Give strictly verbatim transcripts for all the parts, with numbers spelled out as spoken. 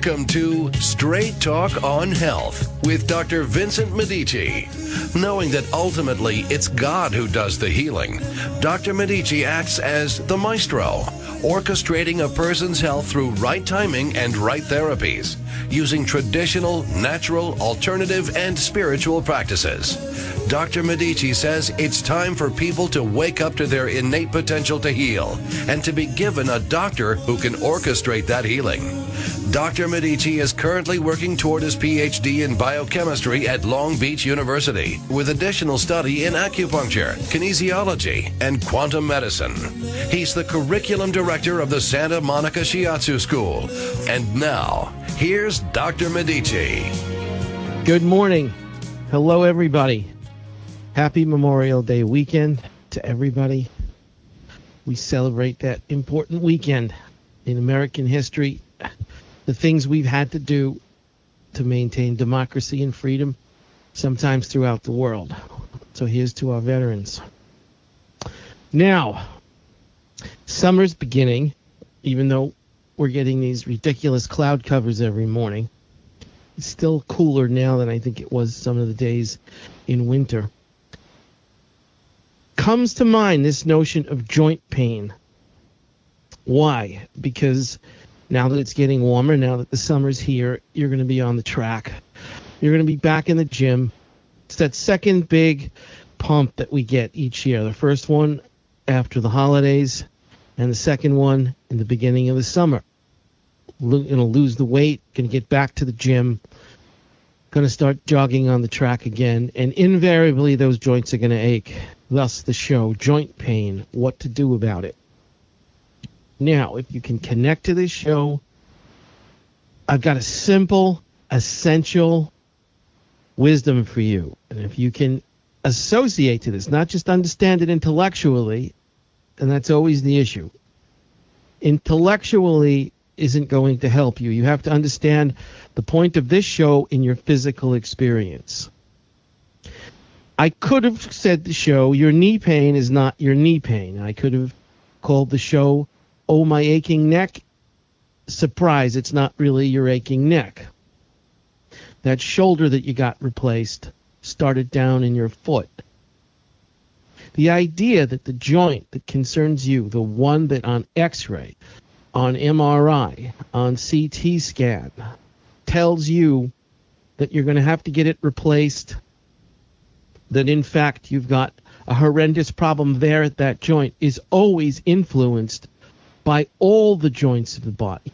Welcome to Straight Talk on Health with Doctor Vincent Medici. Knowing that ultimately it's God who does the healing, Doctor Medici acts as the maestro, orchestrating a person's health through right timing and right therapies, using traditional, natural, alternative, and spiritual practices. Doctor Medici says it's time for people to wake up to their innate potential to heal and to be given a doctor who can orchestrate that healing. Doctor Medici is currently working toward his P H D in biochemistry at Long Beach University with additional study in acupuncture, kinesiology, and quantum medicine. He's the curriculum director of the Santa Monica Shiatsu School. And now, here's Doctor Medici. Good morning. Hello, everybody. Happy Memorial Day weekend to everybody. We celebrate that important weekend in American history, the things we've had to do to maintain democracy and freedom, sometimes throughout the world. So here's to our veterans. Now, summer's beginning, even though we're getting these ridiculous cloud covers every morning. It's still cooler now than I think it was some of the days in winter. Comes to mind this notion of joint pain. Why? Because now that it's getting warmer, now that the summer's here, you're going to be on the track. You're going to be back in the gym. It's that second big pump that we get each year. The first one after the holidays, and the second one in the beginning of the summer. You're going to lose the weight, going to get back to the gym, going to start jogging on the track again, and invariably those joints are going to ache. Thus the show, Joint Pain, What to Do About It. Now, if you can connect to this show, I've got a simple, essential wisdom for you. And if you can associate to this, not just understand it intellectually, and that's always the issue. Intellectually isn't going to help you. You have to understand the point of this show in your physical experience. I could have said the show, your knee pain is not your knee pain. I could have called the show, Oh, My Aching Neck. Surprise, it's not really your aching neck. That shoulder that you got replaced started down in your foot. The idea that the joint that concerns you, the one that on X-ray, on M R I, on C T scan, tells you that you're going to have to get it replaced, that in fact you've got a horrendous problem there at that joint, is always influenced by all the joints of the body.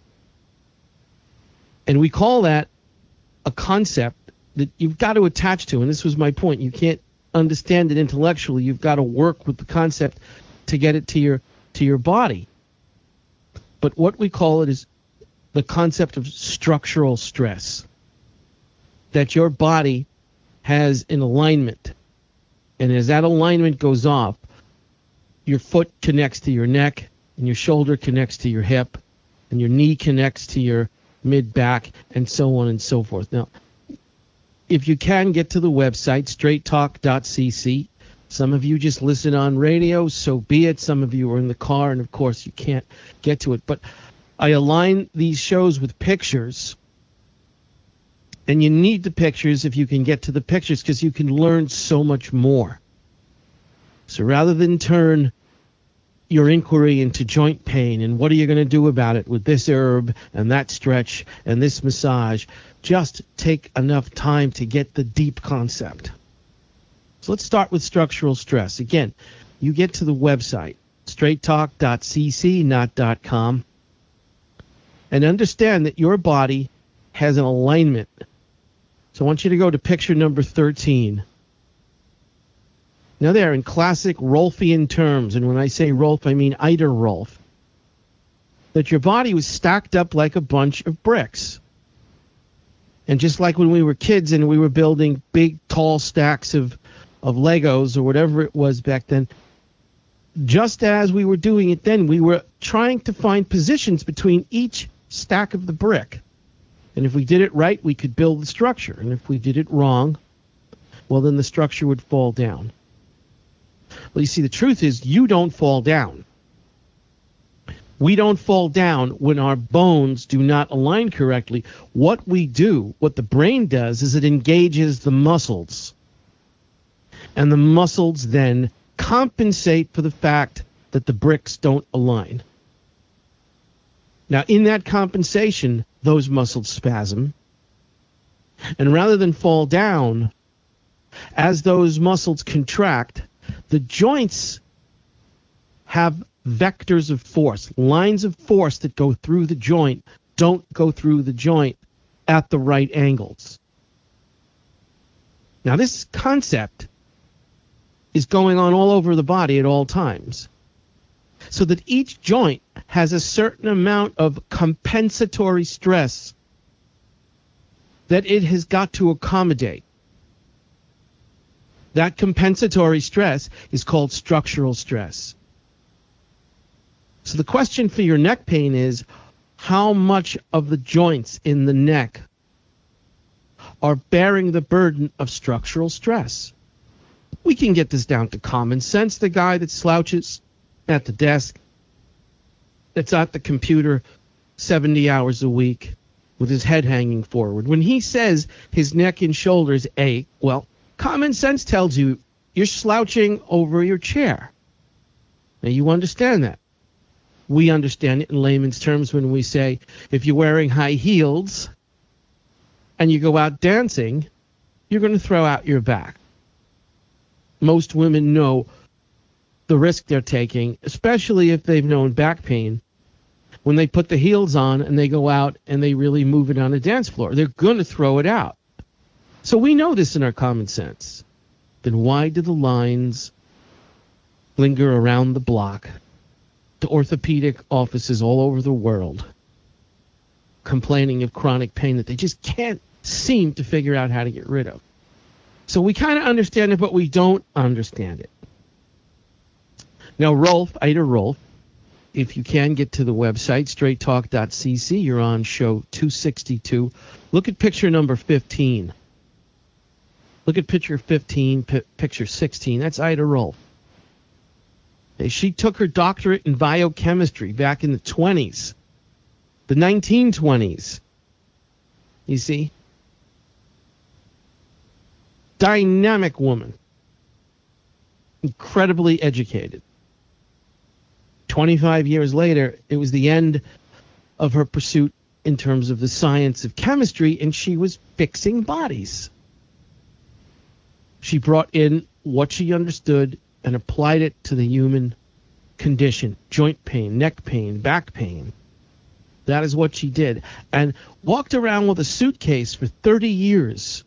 And we call that a concept that you've got to attach to, and this was my point. You can't understand it intellectually. You've got to work with the concept to get it to your to your body. But what we call it is the concept of structural stress, that your body has an alignment, and as that alignment goes off, your foot connects to your neck, and your shoulder connects to your hip, and your knee connects to your mid-back, and so on and so forth. Now, if you can, get to the website, straight talk dot c c. Some of you just listen on radio, so be it. Some of you are in the car, and of course you can't get to it. But I align these shows with pictures, and you need the pictures if you can get to the pictures, because you can learn so much more. So rather than turn your inquiry into joint pain and what are you going to do about it with this herb and that stretch and this massage, just take enough time to get the deep concept. So let's start with structural stress. Again, you get to the website, straight talk dot c c, not .com, and understand that your body has an alignment. So I want you to go to picture number thirteen. Now they're in classic Rolfian terms, and when I say Rolf, I mean Iter Rolf, that your body was stacked up like a bunch of bricks. And just like when we were kids and we were building big, tall stacks of, of Legos or whatever it was back then, just as we were doing it then, we were trying to find positions between each stack of the brick. And if we did it right, we could build the structure. And if we did it wrong, well, then the structure would fall down. Well, you see, the truth is you don't fall down. We don't fall down when our bones do not align correctly. What we do, what the brain does, is it engages the muscles. And the muscles then compensate for the fact that the bricks don't align. Now, in that compensation, those muscles spasm. And rather than fall down, as those muscles contract, the joints have vectors of force, lines of force that go through the joint, don't go through the joint at the right angles. Now, this concept is going on all over the body at all times, so that each joint has a certain amount of compensatory stress that it has got to accommodate. That compensatory stress is called structural stress. So the question for your neck pain is, how much of the joints in the neck are bearing the burden of structural stress? We can get this down to common sense. The guy that slouches at the desk, that's at the computer seventy hours a week with his head hanging forward, when he says his neck and shoulders ache, well, common sense tells you you're slouching over your chair. Now, you understand that. We understand it in layman's terms when we say, if you're wearing high heels and you go out dancing, you're going to throw out your back. Most women know the risk they're taking, especially if they've known back pain, when they put the heels on and they go out and they really move it on a dance floor. They're going to throw it out. So we know this in our common sense. Then why do the lines linger around the block to orthopedic offices all over the world complaining of chronic pain that they just can't seem to figure out how to get rid of? So we kind of understand it, but we don't understand it. Now, Rolf, Ida Rolf, if you can get to the website, straight talk dot c c, you're on show two sixty-two. Look at picture number fifteen. Look at picture fifteen, p- picture sixteen. That's Ida Rolf. She took her doctorate in biochemistry back in the twenties, the nineteen twenties. You see? Dynamic woman. Incredibly educated. twenty-five years later, it was the end of her pursuit in terms of the science of chemistry, and she was fixing bodies. She brought in what she understood and applied it to the human condition: joint pain, neck pain, back pain. That is what she did. And walked around with a suitcase for thirty years.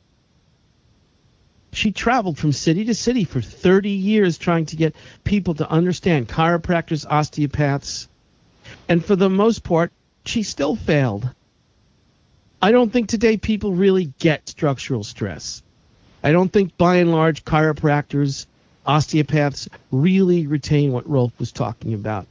She traveled from city to city for thirty years trying to get people to understand, chiropractors, osteopaths. And for the most part, she still failed. I don't think today people really get structural stress. I don't think, by and large, chiropractors, osteopaths really retain what Rolf was talking about.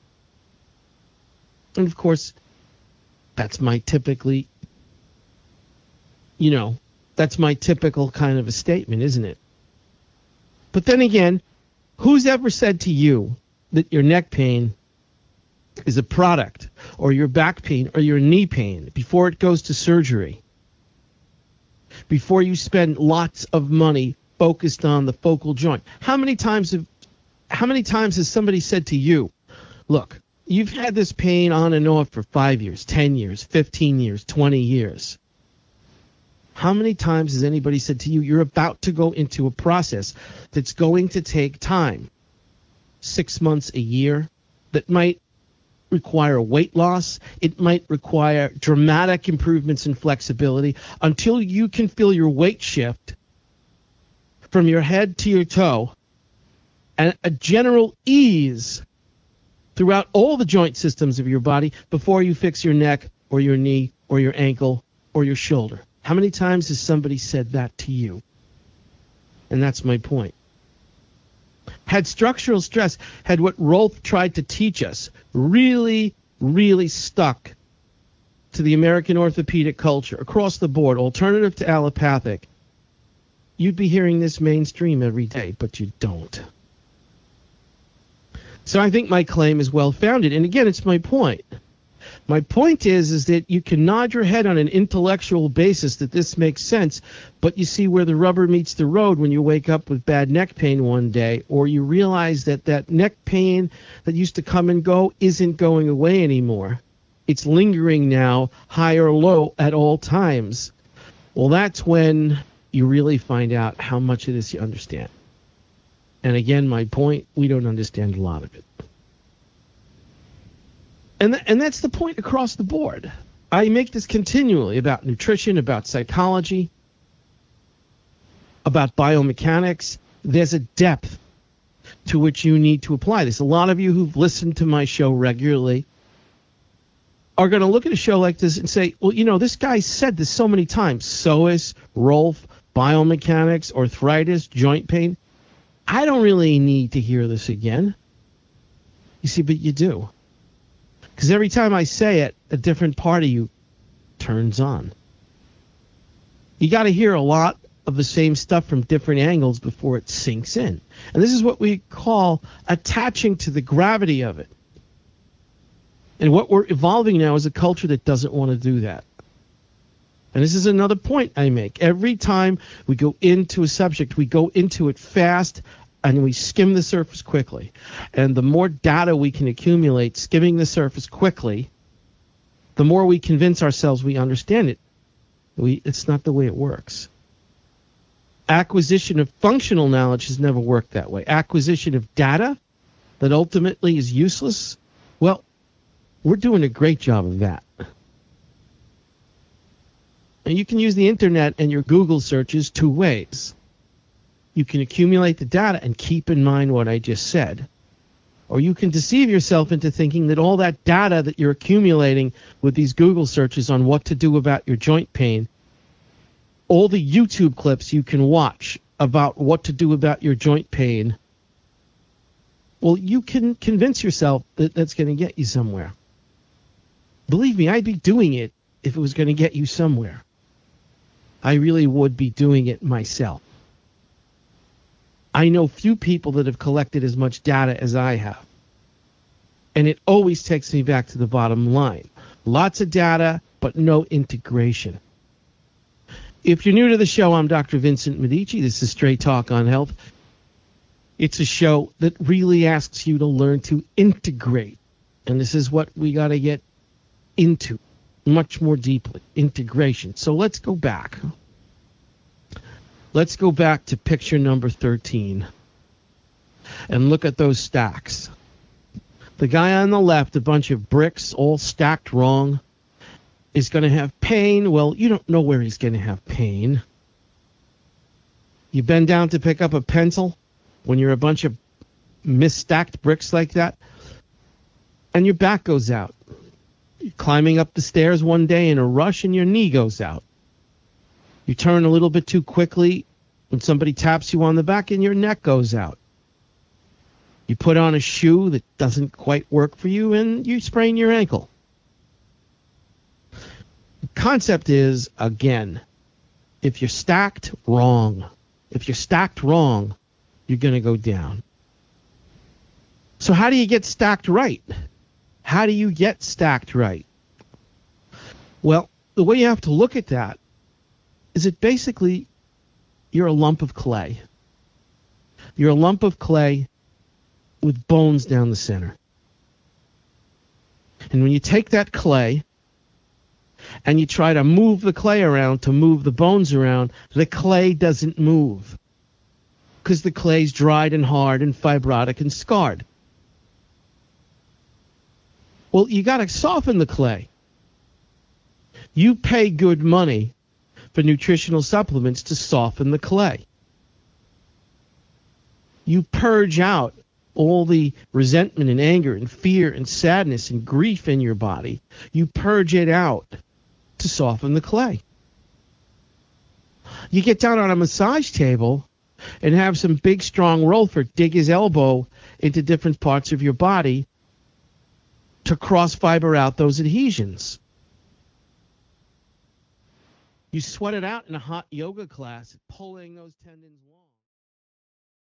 And, of course, that's my typically, you know, that's my typical kind of a statement, isn't it? But then again, who's ever said to you that your neck pain is a product, or your back pain, or your knee pain before it goes to surgery? Before you spend lots of money focused on the focal joint. How many times have how many times has somebody said to you, look, you've had this pain on and off for five years, ten years, fifteen years, twenty years. How many times has anybody said to you, you're about to go into a process that's going to take time, six months, a year, that might require weight loss, it might require dramatic improvements in flexibility, until you can feel your weight shift from your head to your toe, and a general ease throughout all the joint systems of your body before you fix your neck or your knee or your ankle or your shoulder. How many times has somebody said that to you? And that's my point. Had structural stress, had what Rolf tried to teach us really, really stuck to the American orthopedic culture across the board, alternative to allopathic, you'd be hearing this mainstream every day, but you don't. So I think my claim is well-founded. And again, it's my point. My point is, is that you can nod your head on an intellectual basis that this makes sense, but you see where the rubber meets the road when you wake up with bad neck pain one day, or you realize that that neck pain that used to come and go isn't going away anymore. It's lingering now, high or low, at all times. Well, that's when you really find out how much of this you understand. And again, my point, we don't understand a lot of it. And, th- and that's the point across the board. I make this continually about nutrition, about psychology, about biomechanics. There's a depth to which you need to apply this. A lot of you who've listened to my show regularly are going to look at a show like this and say, well, you know, this guy said this so many times. Psoas, Rolf, biomechanics, arthritis, joint pain. I don't really need to hear this again. You see, but you do. Because every time I say it, a different part of you turns on. You got to hear a lot of the same stuff from different angles before it sinks in. And this is what we call attaching to the gravity of it. And what we're evolving now is a culture that doesn't want to do that. And this is another point I make. Every time we go into a subject, we go into it fast and we skim the surface quickly. And the more data we can accumulate skimming the surface quickly, the more we convince ourselves we understand it. We, it's not the way it works. Acquisition of functional knowledge has never worked that way. Acquisition of data that ultimately is useless, well, we're doing a great job of that. And you can use the internet and your Google searches two ways. You can accumulate the data and keep in mind what I just said. Or you can deceive yourself into thinking that all that data that you're accumulating with these Google searches on what to do about your joint pain, all the YouTube clips you can watch about what to do about your joint pain, well, you can convince yourself that that's going to get you somewhere. Believe me, I'd be doing it if it was going to get you somewhere. I really would be doing it myself. I know few people that have collected as much data as I have. And it always takes me back to the bottom line. Lots of data, but no integration. If you're new to the show, I'm Doctor Vincent Medici. This is Straight Talk on Health. It's a show that really asks you to learn to integrate. And this is what we got to get into much more deeply, integration. So let's go back. Let's go back to picture number thirteen and look at those stacks. The guy on the left, a bunch of bricks all stacked wrong, is going to have pain. Well, you don't know where he's going to have pain. You bend down to pick up a pencil when you're a bunch of misstacked bricks like that, and your back goes out. You're climbing up the stairs one day in a rush and your knee goes out. You turn a little bit too quickly when somebody taps you on the back and your neck goes out. You put on a shoe that doesn't quite work for you and you sprain your ankle. The concept is, again, if you're stacked wrong, if you're stacked wrong, you're going to go down. So how do you get stacked right? How do you get stacked right? Well, the way you have to look at that is that basically you're a lump of clay. You're a lump of clay with bones down the center. And when you take that clay and you try to move the clay around to move the bones around, the clay doesn't move because the clay's dried and hard and fibrotic and scarred. Well, you got to soften the clay. You pay good money for nutritional supplements to soften the clay. You purge out all the resentment and anger and fear and sadness and grief in your body. You purge it out to soften the clay. You get down on a massage table and have some big, strong Rolfer dig his elbow into different parts of your body to cross-fiber out those adhesions. You sweat it out in a hot yoga class, pulling those tendons long.